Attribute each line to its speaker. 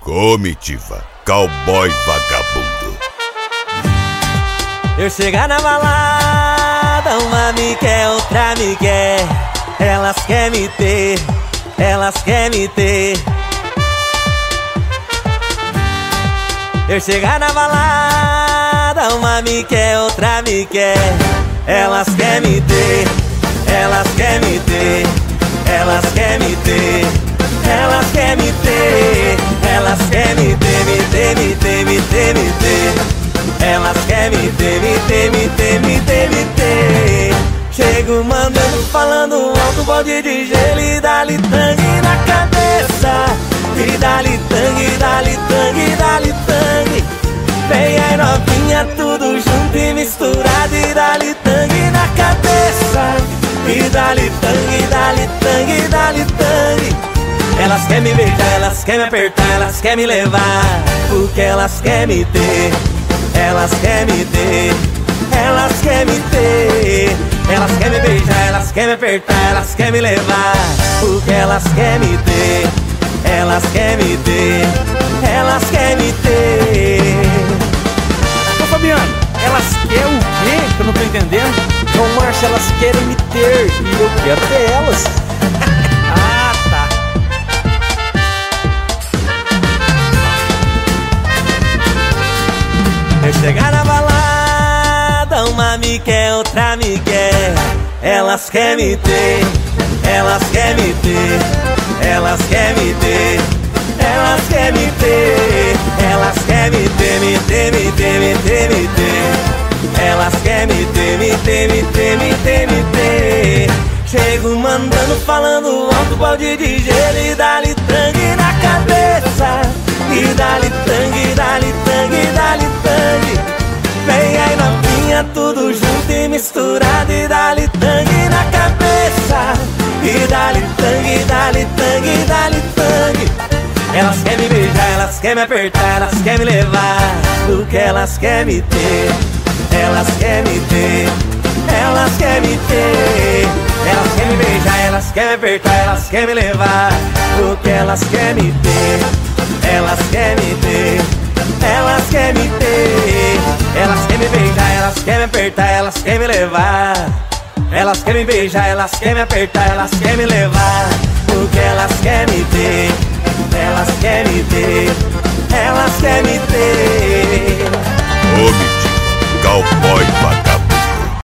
Speaker 1: Comitiva, cowboy vagabundo.
Speaker 2: Eu chegar na balada, uma me quer, outra me quer. Elas querem me ter, elas querem me ter. Eu chegar na balada, uma me quer, outra me quer. Elas querem me ter, elas querem me ter. Elas querem me ter, elas querem me ter. Elas querem me ter, me ter, me ter, me ter, me ter. Elas querem me ter, me ter, me ter, me ter, me ter. Chego mandando, falando alto, balde de gelo e dá-lhe tangue na cabeça. E dá-lhe tangue, dá-lhe tangue, dá-lhe tangue. Vem aí novinha, tudo junto e misturado. E dá-lhe tangue na cabeça. E dá-lhe tangue, dá-lhe tangue, dá-lhe tangue. Elas querem me beijar, elas querem me apertar, elas querem me levar. Porque elas querem me ter, elas querem me ter, elas querem me ter. Elas querem me beijar, elas querem me apertar, elas querem me levar. Porque elas querem me ter, elas querem me ter, elas querem me ter.
Speaker 3: Ô Fabiano, elas querem o quê? Que eu não tô entendendo.
Speaker 4: João Márcio, elas querem me ter e eu quero ter elas.
Speaker 3: Ah, tá.
Speaker 2: Eu chegar na balada, uma me quer, outra me quer. Elas querem me ter, elas querem me ter, elas querem me ter, elas querem me ter. Elas querem me ter, me ter, me ter, me ter, me ter. Elas querem me ter, me ter, me ter, me ter, me ter. Chego mandando, falando alto, balde de gelo e dá-lhe tangue na cabeça. E dá-lhe tangue, dá-lhe tangue, dá-lhe tangue. Vem aí novinha, tudo junto e misturado. E dá-lhe tangue na cabeça. E dá-lhe tangue, dá-lhe tangue, dá-lhe tangue. Elas querem me beijar, elas querem me apertar, elas querem me levar. Porque elas querem me ter, elas querem me ter, elas querem me ter. Elas querem me beijar, elas querem me apertar, elas querem me levar. Porque elas querem me ter, elas querem me ter, elas querem me ter. Elas querem me beijar, elas querem me apertar, elas querem me levar. Elas querem me beijar, elas querem me apertar, elas querem me levar. Porque elas querem me ter, elas querem me ter, elas querem me ter.
Speaker 1: Comitiva, cowboy vagabundo.